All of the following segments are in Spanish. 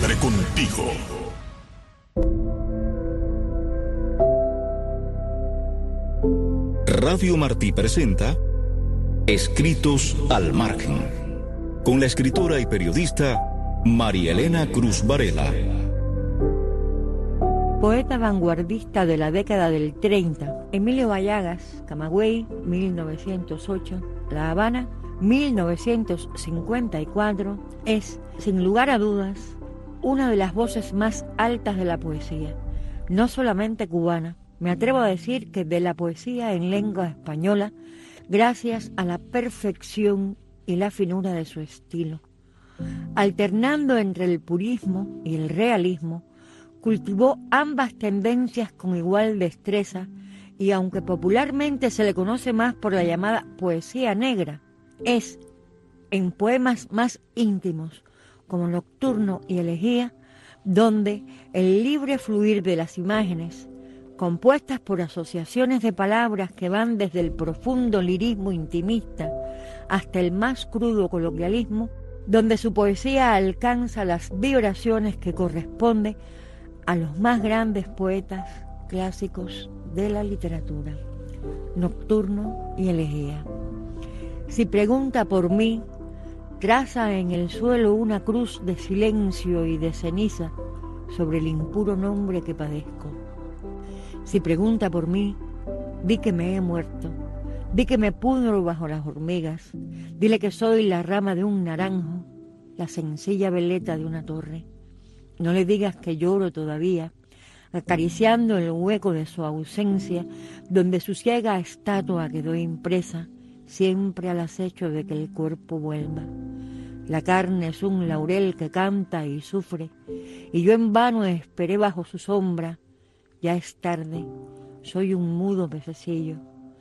Siempre contigo. Radio Martí presenta Escritos al Margen, con la escritora y periodista María Elena Cruz Varela. Poeta vanguardista de la década del 30, Emilio Bayagas, Camagüey, 1908, La Habana, 1954, es, sin lugar a dudas, una de las voces más altas de la poesía, no solamente cubana, me atrevo a decir que de la poesía en lengua española, gracias a la perfección y la finura de su estilo. Alternando entre el purismo y el realismo, cultivó ambas tendencias con igual destreza y aunque popularmente se le conoce más por la llamada poesía negra, es en poemas más íntimos como Nocturno y Elegía, donde el libre fluir de las imágenes, compuestas por asociaciones de palabras que van desde el profundo lirismo intimista hasta el más crudo coloquialismo, donde su poesía alcanza las vibraciones que corresponden a los más grandes poetas clásicos de la literatura. Nocturno y Elegía. Si pregunta por mí, traza en el suelo una cruz de silencio y de ceniza sobre el impuro nombre que padezco. Si pregunta por mí, di que me he muerto, di que me pudro bajo las hormigas, dile que soy la rama de un naranjo, la sencilla veleta de una torre. No le digas que lloro todavía, acariciando el hueco de su ausencia, donde su ciega estatua quedó impresa, siempre al acecho de que el cuerpo vuelva. La carne es un laurel que canta y sufre, y yo en vano esperé bajo su sombra. Ya es tarde, soy un mudo pececillo.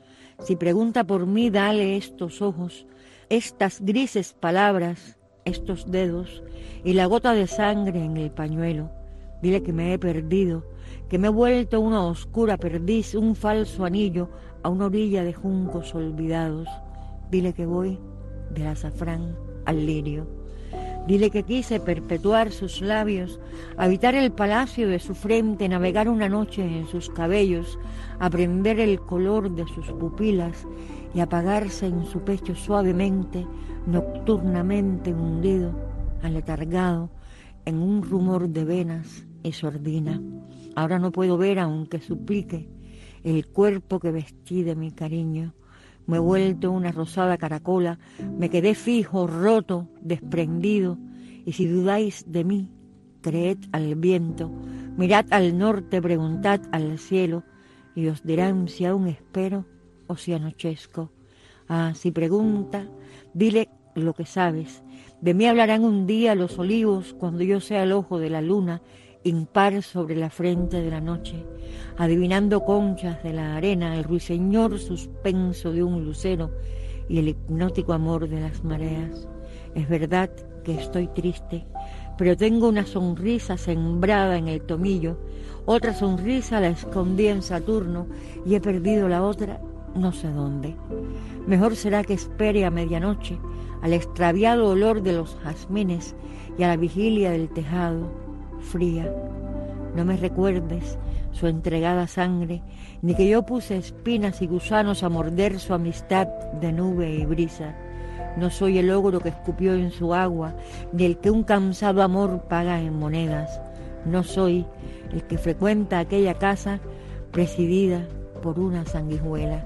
Si pregunta por mí, dale estos ojos, estas grises palabras, estos dedos y la gota de sangre en el pañuelo. Dile que me he perdido, que me he vuelto una oscura perdiz, un falso anillo a una orilla de juncos olvidados. Dile que voy del azafrán al lirio. Dile que quise perpetuar sus labios, habitar el palacio de su frente, navegar una noche en sus cabellos, aprender el color de sus pupilas y apagarse en su pecho suavemente, nocturnamente hundido, aletargado, en un rumor de venas y sordina. Ahora no puedo ver, aunque suplique, el cuerpo que vestí de mi cariño. Me he vuelto una rosada caracola, me quedé fijo, roto, desprendido, y si dudáis de mí, creed al viento, mirad al norte, preguntad al cielo, y os dirán si aún espero o si anochezco. Ah, si pregunta, dile lo que sabes. De mí hablarán un día los olivos cuando yo sea el ojo de la luna, impar sobre la frente de la noche, adivinando conchas de la arena, el ruiseñor suspenso de un lucero y el hipnótico amor de las mareas. Es verdad que estoy triste, pero tengo una sonrisa sembrada en el tomillo, otra sonrisa la escondí en Saturno y he perdido la otra no sé dónde. Mejor será que espere a medianoche, al extraviado olor de los jazmines y a la vigilia del tejado, fría. No me recuerdes su entregada sangre, ni que yo puse espinas y gusanos a morder su amistad de nube y brisa. No soy el ogro que escupió en su agua, ni el que un cansado amor paga en monedas. No soy el que frecuenta aquella casa presidida por una sanguijuela.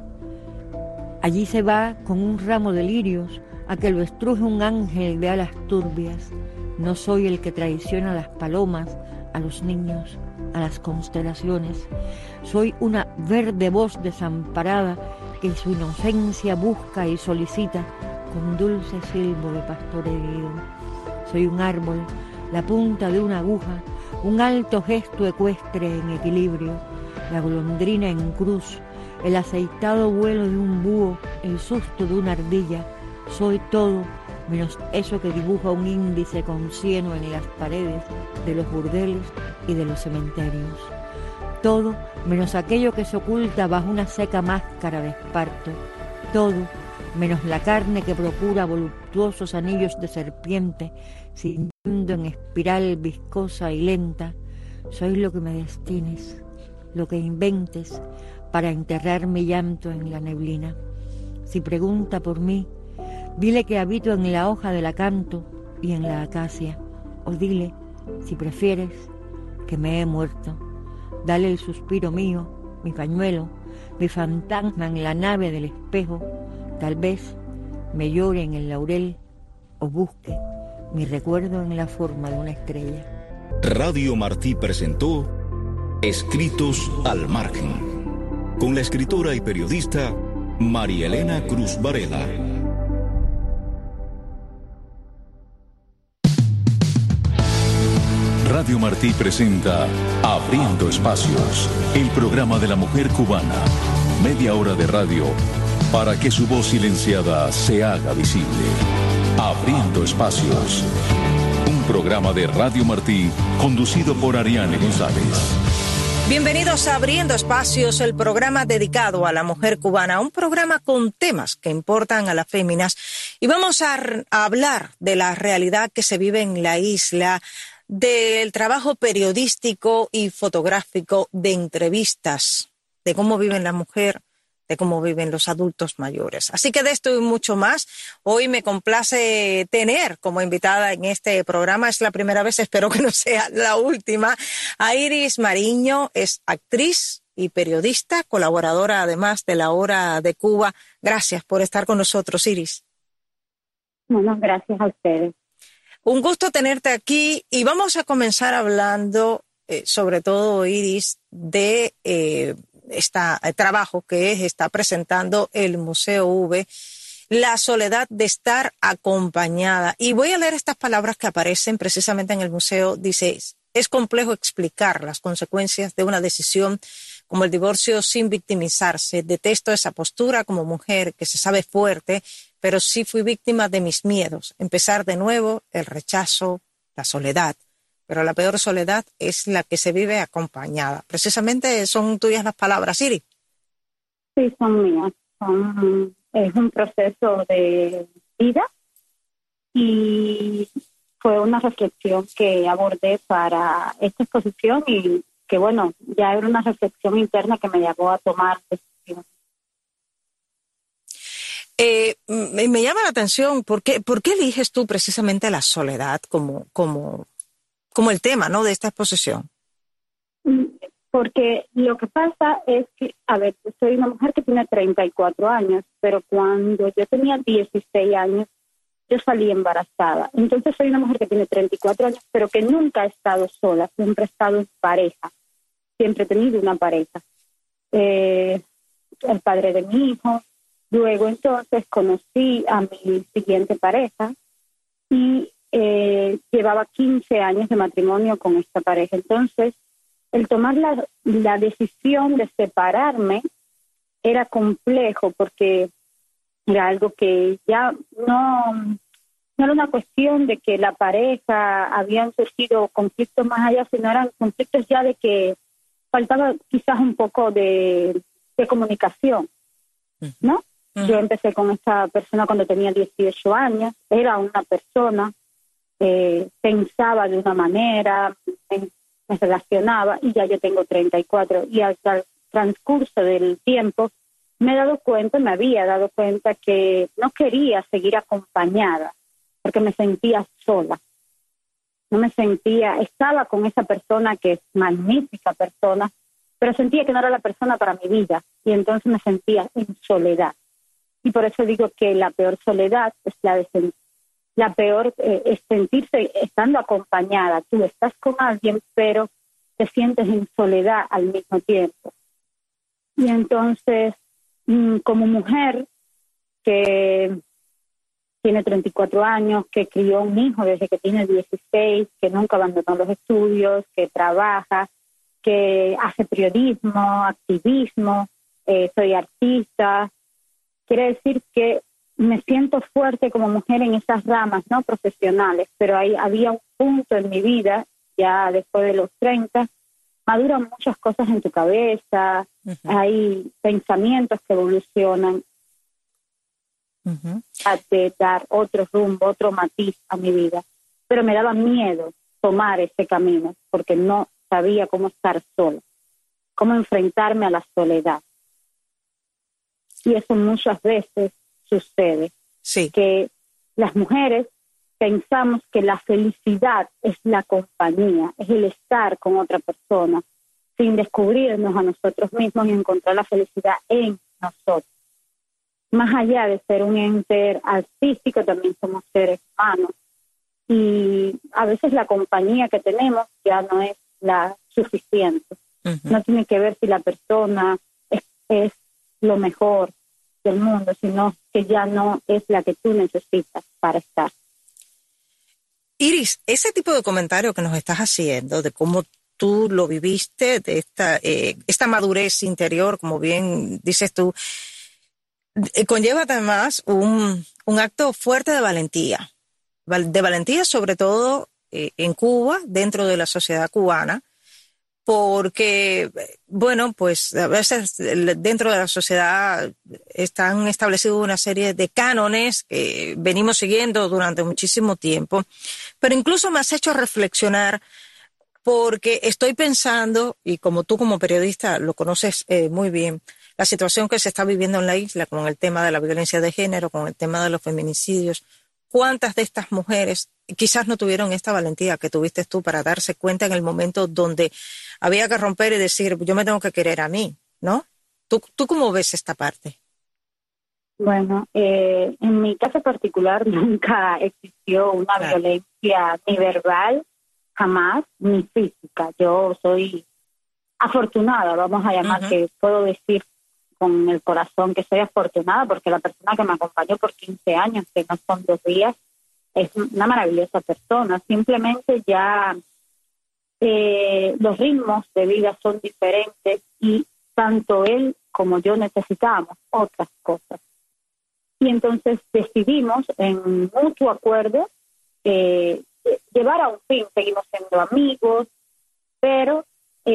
Allí se va con un ramo de lirios a que lo estruje un ángel de alas turbias. No soy el que traiciona a las palomas, a los niños, a las constelaciones. Soy una verde voz desamparada que su inocencia busca y solicita con dulce silbo de pastor herido. Soy un árbol, la punta de una aguja, un alto gesto ecuestre en equilibrio, la golondrina en cruz, el aceitado vuelo de un búho, el susto de una ardilla. Soy todo menos eso que dibuja un índice con cieno en las paredes de los burdeles y de los cementerios. Todo menos aquello que se oculta bajo una seca máscara de esparto. Todo menos la carne que procura voluptuosos anillos de serpiente sin En espiral viscosa y lenta, soy lo que me destines, lo que inventes para enterrar mi llanto en la neblina. Si pregunta por mí, dile que habito en la hoja del acanto y en la acacia, o dile, si prefieres, que me he muerto. Dale el suspiro mío, mi pañuelo, mi fantasma en la nave del espejo. Tal vez me llore en el laurel o busque mi recuerdo en la forma de una estrella. Radio Martí presentó Escritos al Margen, con la escritora y periodista María Elena Cruz Varela. Radio Martí presenta Abriendo Espacios, el programa de la mujer cubana. Media hora de radio para que su voz silenciada se haga visible. Abriendo Espacios, un programa de Radio Martí conducido por Ariane González. Bienvenidos a Abriendo Espacios, el programa dedicado a la mujer cubana, un programa con temas que importan a las féminas. Y vamos a hablar de la realidad que se vive en la isla, del trabajo periodístico y fotográfico, de entrevistas, de cómo vive la mujer, de cómo viven los adultos mayores. Así que de esto y mucho más, hoy me complace tener como invitada en este programa, es la primera vez, espero que no sea la última, a Iris Mariño. Es actriz y periodista, colaboradora además de La Hora de Cuba. Gracias por estar con nosotros, Iris. Bueno, gracias a ustedes. Un gusto tenerte aquí y vamos a comenzar hablando, sobre todo, Iris, de este trabajo que está presentando el Museo V, la soledad de estar acompañada. Y voy a leer estas palabras que aparecen precisamente en el museo. Dice, es complejo explicar las consecuencias de una decisión como el divorcio sin victimizarse. Detesto esa postura como mujer que se sabe fuerte, pero sí fui víctima de mis miedos. Empezar de nuevo, el rechazo, la soledad. Pero la peor soledad es la que se vive acompañada. Precisamente son tuyas las palabras, Iris. Sí, son mías. Es un proceso de vida y fue una reflexión que abordé para esta exposición y que, bueno, ya era una reflexión interna que me llevó a tomar decisiones. Me llama la atención, ¿por qué eliges tú precisamente la soledad como el tema, ¿no?, de esta exposición? Porque lo que pasa es que, a ver, soy una mujer que tiene 34 años, pero cuando yo tenía 16 años, yo salí embarazada. Entonces soy una mujer que tiene 34 años, pero que nunca ha estado sola, siempre he estado en pareja, siempre he tenido una pareja. El padre de mi hijo. Luego entonces conocí a mi siguiente pareja y llevaba 15 años de matrimonio con esta pareja. Entonces, el tomar la decisión de separarme era complejo porque era algo que ya no era una cuestión de que la pareja habían surgido conflictos más allá, sino eran conflictos ya de que faltaba quizás un poco de comunicación, ¿no? Yo empecé con esta persona cuando tenía 18 años, era una persona, pensaba de una manera, me relacionaba y ya yo tengo 34 y al transcurso del tiempo me había dado cuenta que no quería seguir acompañada porque me sentía sola. Estaba con esa persona que es magnífica persona, pero sentía que no era la persona para mi vida y entonces me sentía en soledad. Y por eso digo que la peor soledad es es sentirse estando acompañada. Tú estás con alguien, pero te sientes en soledad al mismo tiempo. Y entonces, como mujer que tiene 34 años, que crió un hijo desde que tiene 16, que nunca abandonó los estudios, que trabaja, que hace periodismo, activismo, soy artista. Quiere decir que me siento fuerte como mujer en esas ramas no profesionales, pero ahí había un punto en mi vida, ya después de los 30, maduran muchas cosas en tu cabeza, hay pensamientos que evolucionan a dar otro rumbo, otro matiz a mi vida. pero me daba miedo tomar ese camino porque no sabía cómo estar sola, cómo enfrentarme a la soledad. Y eso muchas veces sucede, Sí. que las mujeres pensamos que la felicidad es la compañía, es el estar con otra persona, sin descubrirnos a nosotros mismos y encontrar la felicidad en nosotros. Más allá de ser un ente artístico, también somos seres humanos. Y a veces la compañía que tenemos ya no es la suficiente. Uh-huh. No tiene que ver si la persona es lo mejor del mundo, sino que ya no es la que tú necesitas para estar. Iris, ese tipo de comentario que nos estás haciendo, de cómo tú lo viviste, de esta madurez interior, como bien dices tú, conlleva además un acto fuerte de valentía sobre todo en Cuba, dentro de la sociedad cubana, porque, bueno, pues a veces dentro de la sociedad están establecidos una serie de cánones que venimos siguiendo durante muchísimo tiempo, pero incluso me has hecho reflexionar porque estoy pensando, y como tú como periodista lo conoces muy bien, la situación que se está viviendo en la isla con el tema de la violencia de género, con el tema de los feminicidios. ¿Cuántas de estas mujeres quizás no tuvieron esta valentía que tuviste tú para darse cuenta en el momento donde había que romper y decir, yo me tengo que querer a mí, ¿no? ¿Tú cómo ves esta parte? Bueno, en mi caso particular nunca existió una violencia ni verbal, jamás, ni física. Yo soy afortunada, vamos a llamar, que puedo decir con el corazón que soy afortunada, porque la persona que me acompañó por 15 años, que no son 2 días, es una maravillosa persona. Simplemente ya los ritmos de vida son diferentes y tanto él como yo necesitábamos otras cosas. Y entonces decidimos en mutuo acuerdo llevar a un fin. Seguimos siendo amigos, pero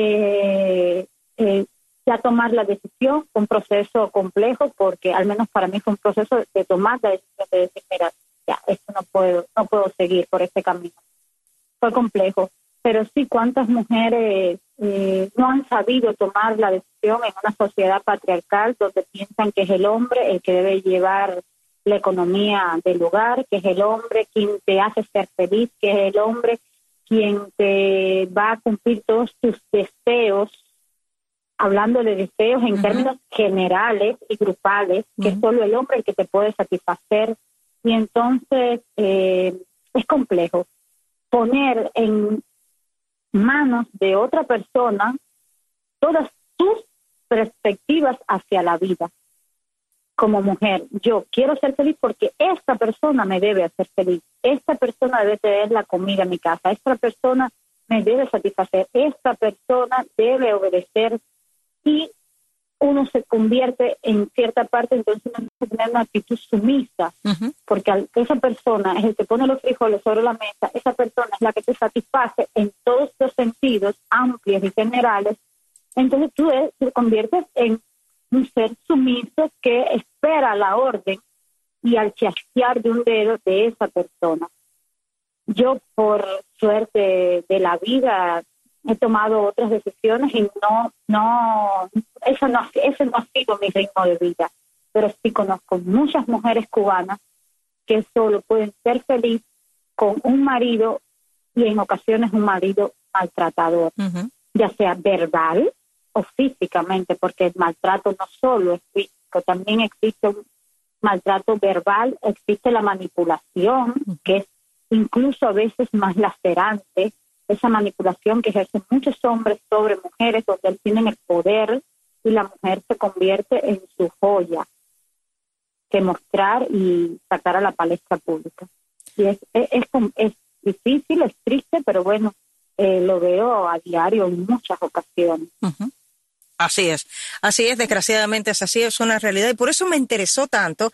ya tomar la decisión fue un proceso complejo, porque al menos para mí fue un proceso de tomar la decisión de decir, mira, ya, esto no puedo seguir por este camino. Fue complejo, pero sí, cuántas mujeres no han sabido tomar la decisión en una sociedad patriarcal donde piensan que es el hombre el que debe llevar la economía del hogar, que es el hombre quien te hace ser feliz, que es el hombre quien te va a cumplir todos tus deseos, hablando de deseos en términos generales y grupales, que es solo el hombre el que te puede satisfacer. Y entonces es complejo poner en manos de otra persona todas tus perspectivas hacia la vida. Como mujer, yo quiero ser feliz porque esta persona me debe hacer feliz, esta persona debe tener la comida en mi casa, esta persona me debe satisfacer, esta persona debe obedecer, y uno se convierte en cierta parte, entonces uno debe tener una actitud sumisa, porque esa persona es el que pone los frijoles sobre la mesa, esa persona es la que te satisface en todos los sentidos amplios y generales. Entonces tú te conviertes en un ser sumiso que espera la orden y al chasquear de un dedo de esa persona. Yo, por suerte de la vida, he tomado otras decisiones y ese no ha sido mi ritmo de vida, pero sí conozco muchas mujeres cubanas que solo pueden ser felices con un marido, y en ocasiones un marido maltratador, ya sea verbal o físicamente, porque el maltrato no solo es físico, también existe un maltrato verbal, existe la manipulación, que es incluso a veces más lacerante, esa manipulación que ejercen muchos hombres sobre mujeres, donde tienen el poder y la mujer se convierte en su joya que mostrar y sacar a la palestra pública. Y es difícil, es triste, pero bueno, lo veo a diario en muchas ocasiones. Así es, desgraciadamente es así, es una realidad, y por eso me interesó tanto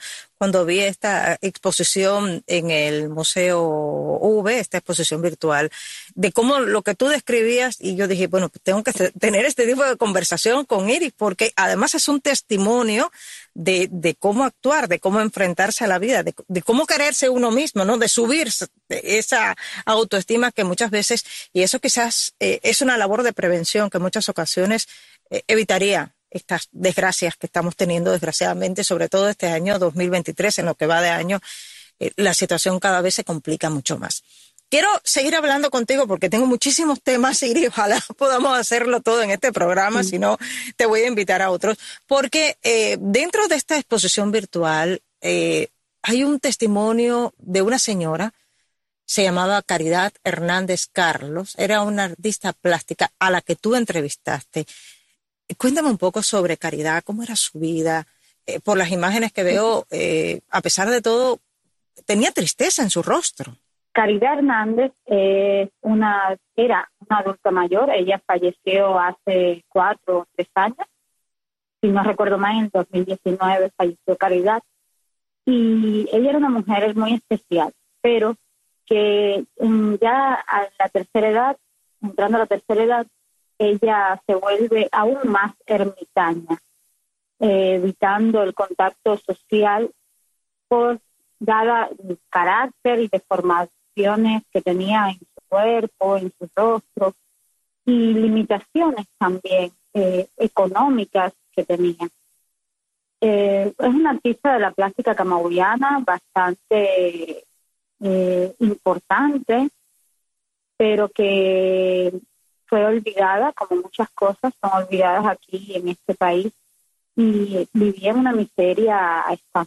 cuando vi esta exposición en el Museo V, esta exposición virtual, de cómo lo que tú describías, y yo dije, bueno, tengo que tener este tipo de conversación con Iris, porque además es un testimonio de cómo actuar, de cómo enfrentarse a la vida, de cómo quererse uno mismo, ¿no? De subir esa autoestima que muchas veces, y eso quizás es una labor de prevención que en muchas ocasiones evitaría estas desgracias que estamos teniendo, desgraciadamente, sobre todo este año 2023, en lo que va de año, la situación cada vez se complica mucho más. Quiero seguir hablando contigo porque tengo muchísimos temas, Iris, ojalá podamos hacerlo todo en este programa, si no te voy a invitar a otros, porque dentro de esta exposición virtual hay un testimonio de una señora, se llamaba Caridad Hernández Carlos, era una artista plástica a la que tú entrevistaste. Cuéntame un poco sobre Caridad, cómo era su vida. Por las imágenes que veo, a pesar de todo, tenía tristeza en su rostro. Caridad Hernández era una adulta mayor. Ella falleció hace 4 o 3 años. Si no recuerdo mal, en 2019 falleció Caridad. Y ella era una mujer muy especial, pero que ya a la tercera edad, entrando a la tercera edad, ella se vuelve aún más ermitaña, evitando el contacto social por dada el carácter y deformaciones que tenía en su cuerpo, en su rostro, y limitaciones también económicas que tenía. Es una artista de la plástica camagüeyana bastante importante, pero que fue olvidada, como muchas cosas son olvidadas aquí en este país, y vivía una miseria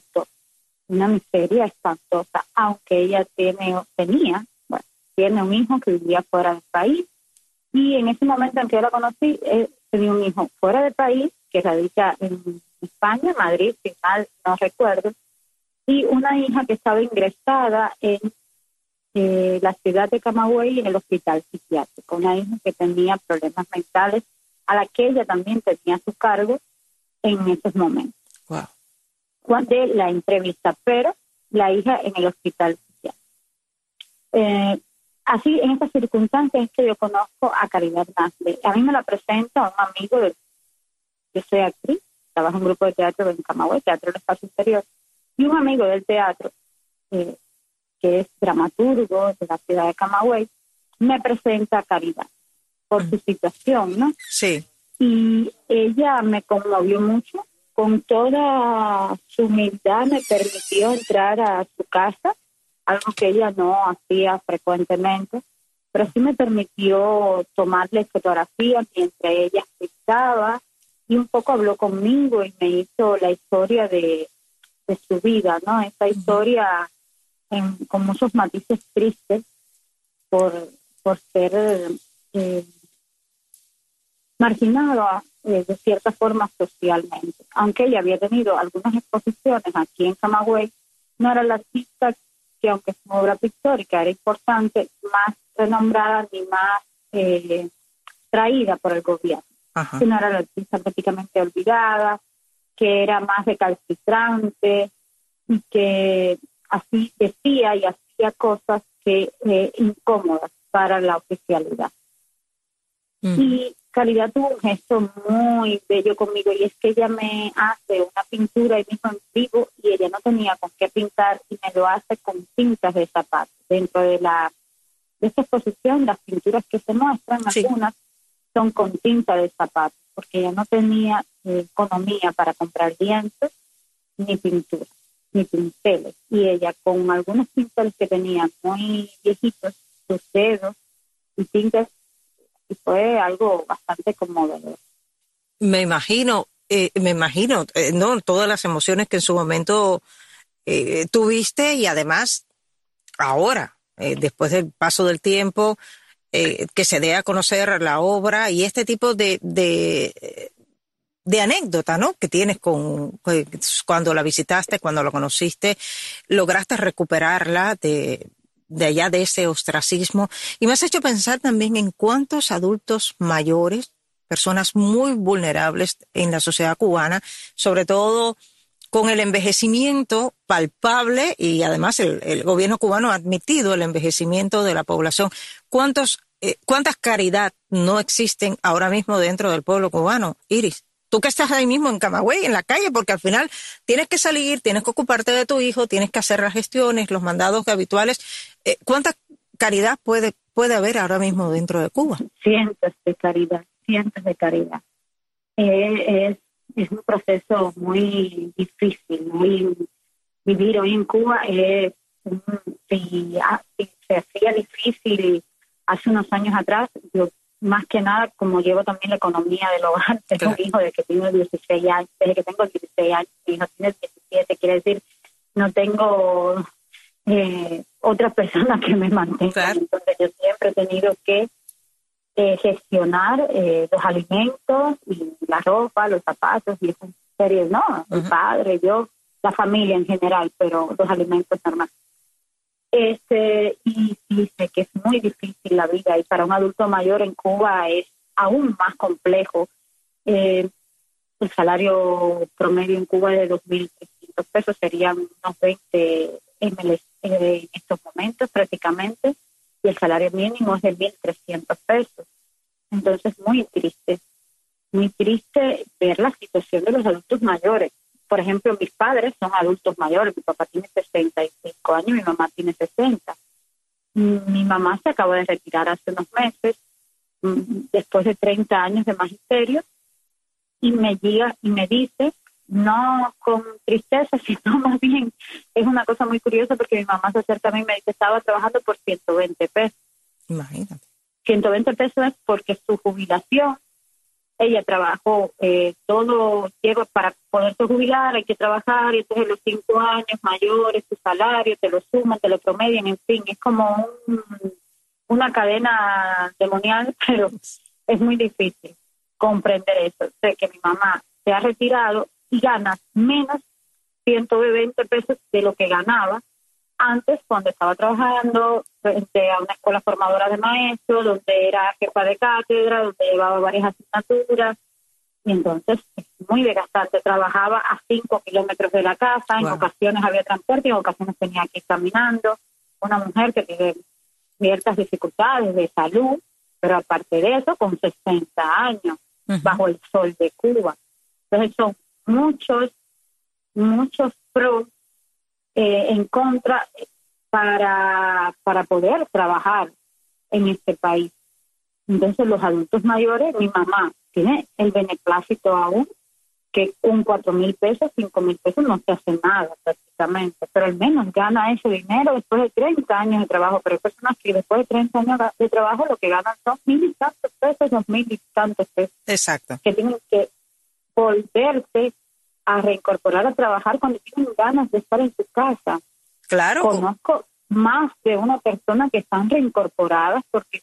espantosa, aunque ella tiene un hijo que vivía fuera del país, y en ese momento en que yo la conocí, tenía un hijo fuera del país, que radica en España, Madrid, si mal no recuerdo, y una hija que estaba ingresada en la ciudad de Camagüey en el hospital psiquiátrico, una hija que tenía problemas mentales a la que ella también tenía a su cargo en esos momentos. Wow. Cuando la entrevista, pero la hija en el hospital psiquiátrico. Así, en estas circunstancias es que yo conozco a Caridad Hernández. A mí me la presenta un amigo, yo soy actriz, trabajo en un grupo de teatro en Camagüey, Teatro del Espacio Interior, y un amigo del teatro, que es dramaturgo de la ciudad de Camagüey, me presenta a Caridad por su situación, ¿no? Sí. Y ella me conmovió mucho, con toda su humildad me permitió entrar a su casa, algo que ella no hacía frecuentemente, pero sí me permitió tomarle fotografías mientras ella explicaba, y un poco habló conmigo y me hizo la historia de su vida, ¿no? Esa historia con muchos matices tristes por ser marginada de cierta forma socialmente. Aunque ella había tenido algunas exposiciones aquí en Camagüey, no era la artista que, aunque su obra pictórica era importante, más renombrada ni más traída por el gobierno. Ajá. Sino era la artista prácticamente olvidada, que era más recalcitrante y que así decía y hacía cosas que incómodas para la oficialidad. Y Caridad tuvo un gesto muy bello conmigo, y es que ella me hace una pintura ahí mismo en vivo, y ella no tenía con qué pintar y me lo hace con tintas de zapatos. Dentro de esta exposición, las pinturas que se muestran, sí, algunas son con tinta de zapatos, porque ella no tenía economía para comprar lienzos ni pintura, ni pinceles, y ella con algunos pinceles que tenía muy viejitos, sus dedos y tintas, y fue algo bastante conmovedor. Me imagino, ¿no? Todas las emociones que en su momento tuviste, y además ahora, después del paso del tiempo, que se dé a conocer la obra y este tipo de anécdota, ¿no? Que tienes cuando la visitaste, cuando la conociste, lograste recuperarla de allá de ese ostracismo, y me has hecho pensar también en cuántos adultos mayores, personas muy vulnerables en la sociedad cubana, sobre todo con el envejecimiento palpable y además el gobierno cubano ha admitido el envejecimiento de la población. ¿Cuántas caridad no existen ahora mismo dentro del pueblo cubano, Iris? Tú que estás ahí mismo en Camagüey, en la calle, porque al final tienes que salir, tienes que ocuparte de tu hijo, tienes que hacer las gestiones, los mandados habituales. ¿Cuánta caridad puede haber ahora mismo dentro de Cuba? Cientos de caridad, cientos de caridad. Es un proceso muy difícil. Vivir hoy en Cuba si se hacía difícil hace unos años atrás. Yo, más que nada, como llevo también la economía del hogar, tengo un hijo desde que tengo 16 años, desde que tengo 16 años, mi hijo tiene 17, quiere decir, no tengo otra persona que me mantenga. Claro. Entonces yo siempre he tenido que gestionar los alimentos y la ropa, los zapatos y esas series, ¿no? El padre, yo, la familia en general, pero los alimentos normales. Y sé que es muy difícil la vida y para un adulto mayor en Cuba es aún más complejo. El salario promedio en Cuba es de 2.300 pesos, serían unos 20 MLs en estos momentos prácticamente, y el salario mínimo es de 1.300 pesos. Entonces, muy triste ver la situación de los adultos mayores. Por ejemplo, mis padres son adultos mayores, mi papá tiene 65 años, mi mamá tiene 60. Mi mamá se acaba de retirar hace unos meses, después de 30 años de magisterio, y me dice, no con tristeza, sino más bien, es una cosa muy curiosa porque mi mamá se acerca a mí y me dice, estaba trabajando por 120 pesos. Imagínate. 120 pesos es porque su jubilación, ella trabajó todo, llega para poderse jubilar, hay que trabajar, y entonces los 5 años mayores, su salario, te lo suman, te lo promedian, en fin, es como una cadena demonial, pero es muy difícil comprender eso. Sé que mi mamá se ha retirado y gana menos 120 pesos de lo que ganaba antes cuando estaba trabajando frente a una escuela formadora de maestros, donde era jefa de cátedra, donde llevaba varias asignaturas, y entonces es muy desgastante. Trabajaba a 5 kilómetros de la casa, en ocasiones había transporte, en ocasiones tenía que ir caminando. Una mujer que tiene ciertas dificultades de salud, pero aparte de eso, con 60 años, bajo el sol de Cuba. Entonces son muchos pros en contra para poder trabajar en este país. Entonces los adultos mayores, mi mamá tiene el beneplácito aún, que con 4.000 pesos, 5.000 pesos no se hace nada prácticamente, pero al menos gana ese dinero después de 30 años de trabajo. Pero hay personas que después de 30 años de trabajo lo que ganan son 1.000 y tantos pesos, 2.000 y tantos pesos. Exacto. Que tienen que volverse a reincorporar a trabajar cuando tienen ganas de estar en su casa. Claro. Conozco más de una persona que están reincorporadas porque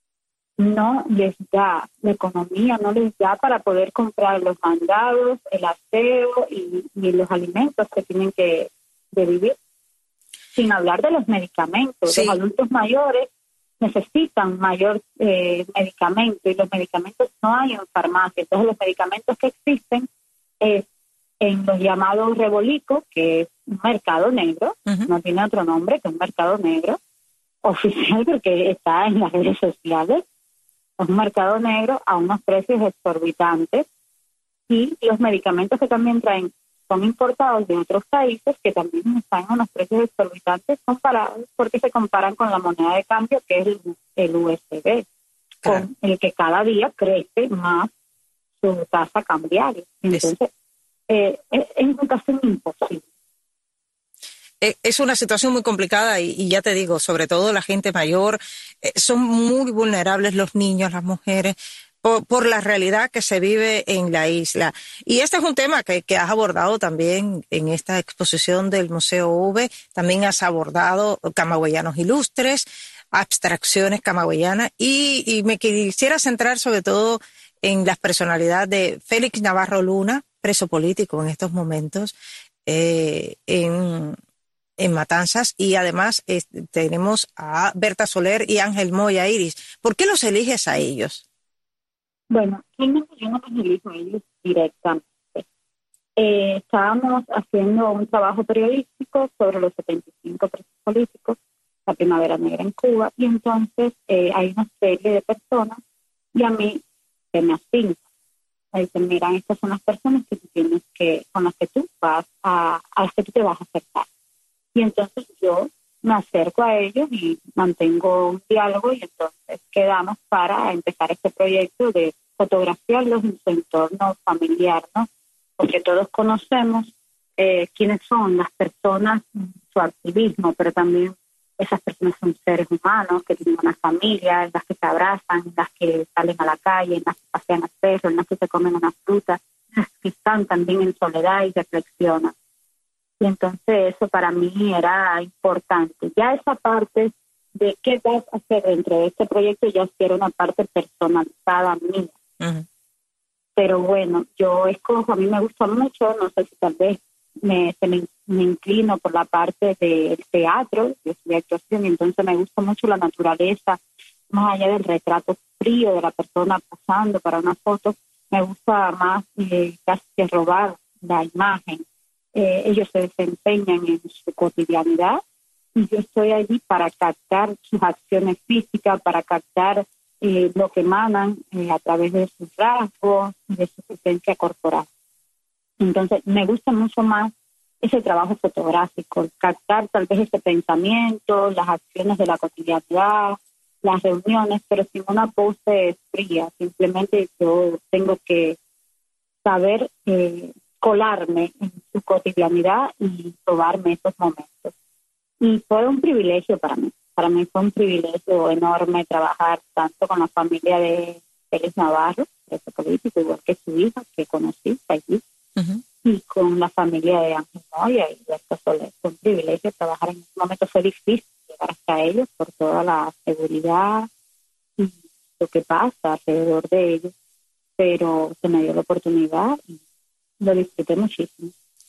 no les da, la economía no les da para poder comprar los mandados, el aseo y los alimentos que tienen que vivir. Sin hablar de los medicamentos. Sí. Los adultos mayores necesitan mayor medicamento y los medicamentos no hay en farmacia. Entonces los medicamentos que existen es en los llamados rebolicos, que es un mercado negro, no tiene otro nombre que un mercado negro oficial porque está en las redes sociales. Es un mercado negro a unos precios exorbitantes, y los medicamentos que también traen son importados de otros países que también están a unos precios exorbitantes comparados porque se comparan con la moneda de cambio, que es el USD, con el que cada día crece más su tasa cambiaria. Entonces, es una situación imposible. Es una situación muy complicada y ya te digo, sobre todo la gente mayor, son muy vulnerables los niños, las mujeres, por la realidad que se vive en la isla. Y este es un tema que has abordado también en esta exposición del Museo V. También has abordado camagüeyanos ilustres, abstracciones camagüeyanas, y me quisiera centrar sobre todo en las personalidades de Félix Navarro Luna, preso político en estos momentos, en Matanzas, y además tenemos a Berta Soler y Ángel Moya. Iris, ¿por qué los eliges a ellos? Bueno, realmente yo no los elijo a ellos directamente. Estábamos haciendo un trabajo periodístico sobre los 75 presos políticos, la Primavera Negra en Cuba, y entonces hay una serie de personas y a mí se me asignan. Me dicen, mira, estas son las personas que tú tienes con las que tú vas a las que tú te vas a acercar. Y entonces yo me acerco a ellos y mantengo un diálogo, y entonces quedamos para empezar este proyecto de fotografiarlos en su entorno familiar, ¿no? Porque todos conocemos quiénes son las personas, su activismo, pero también esas personas son seres humanos que tienen una familia, en las que se abrazan, en las que salen a la calle, en las que pasean al perro, en las que se comen una fruta, en las que están también en soledad y reflexionan. Y entonces eso para mí era importante. Ya esa parte de qué vas a hacer dentro de este proyecto ya era una parte personalizada mía. Uh-huh. Pero bueno, yo escojo, a mí me gusta mucho, no sé si tal vez me inclino por la parte del teatro, yo estudié actuación, y entonces me gusta mucho la naturaleza, más allá del retrato frío de la persona posando para una foto, me gusta más casi que robar la imagen. Ellos se desempeñan en su cotidianidad y yo estoy allí para captar sus acciones físicas, para captar lo que emanan a través de sus rasgos y de su presencia corporal. Entonces, me gusta mucho más ese trabajo fotográfico, captar tal vez ese pensamiento, las acciones de la cotidianidad, las reuniones, pero sin una pose fría. Simplemente yo tengo que saber colarme en su cotidianidad y probarme esos momentos. Y fue un privilegio para mí. Para mí fue un privilegio enorme trabajar tanto con la familia de Félix Navarro, preso político, igual que su hija, que conocí allí, uh-huh, y con la familia de Ángel Moya y Berto Soler. Fue un privilegio trabajar en ese momento. Fue difícil llegar hasta ellos por toda la seguridad y lo que pasa alrededor de ellos, pero se me dio la oportunidad y lo disfruté muchísimo.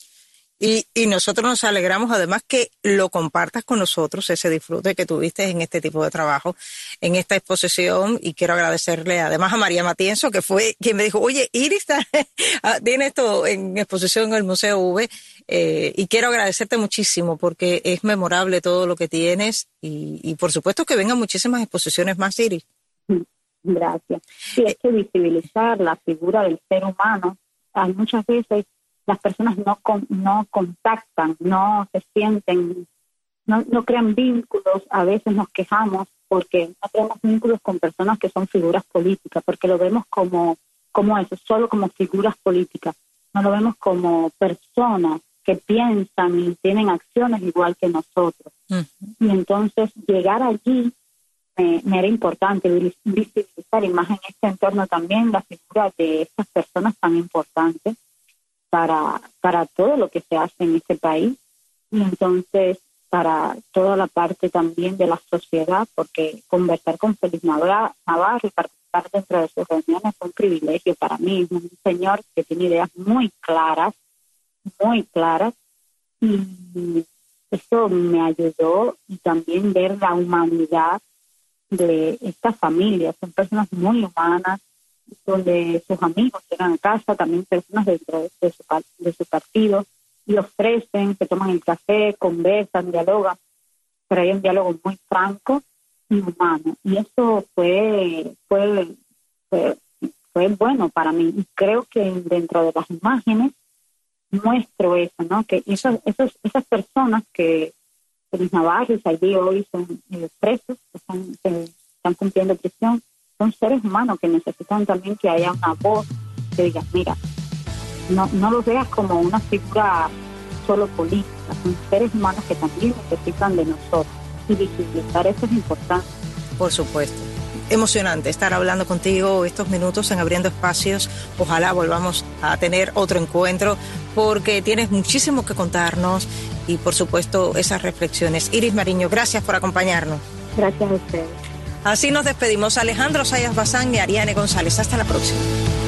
Y nosotros nos alegramos además que lo compartas con nosotros, ese disfrute que tuviste en este tipo de trabajo, en esta exposición, y quiero agradecerle además a María Matienzo, que fue quien me dijo, oye, Iris tiene esto en exposición en el Museo V, y quiero agradecerte muchísimo porque es memorable todo lo que tienes y por supuesto que vengan muchísimas exposiciones más, Iris. Gracias. Sí, hay que visibilizar la figura del ser humano. Hay muchas veces las personas no contactan, no se sienten, no crean vínculos. A veces nos quejamos porque no creamos vínculos con personas que son figuras políticas, porque lo vemos como eso, solo como figuras políticas. No lo vemos como personas que piensan y tienen acciones igual que nosotros. Uh-huh. Y entonces llegar allí me era importante, visibilizar y más en este entorno también la figura de estas personas tan importantes para todo lo que se hace en este país, y entonces para toda la parte también de la sociedad, porque conversar con Félix Navarro y participar dentro de sus reuniones fue un privilegio para mí. Es un señor que tiene ideas muy claras, y eso me ayudó, y también ver la humanidad de esta familia. Son personas muy humanas, donde sus amigos llegan a casa, también personas dentro de su partido, y ofrecen, se toman el café, conversan, dialogan, pero hay un diálogo muy franco y humano, y eso fue bueno para mí, y creo que dentro de las imágenes muestro eso, ¿no? Que esas personas que Félix Navarro y Saidí hoy son presos, están cumpliendo prisión, son seres humanos que necesitan también que haya una voz que diga, mira, no los veas como una figura solo política, son seres humanos que también necesitan de nosotros, y visibilizar eso es importante. Por supuesto. Emocionante estar hablando contigo estos minutos en Abriendo Espacios. Ojalá volvamos a tener otro encuentro porque tienes muchísimo que contarnos y por supuesto esas reflexiones. Iris Mariño, gracias por acompañarnos. Gracias a ustedes. Así nos despedimos. Alejandro Sayas Bazán y Ariane González. Hasta la próxima.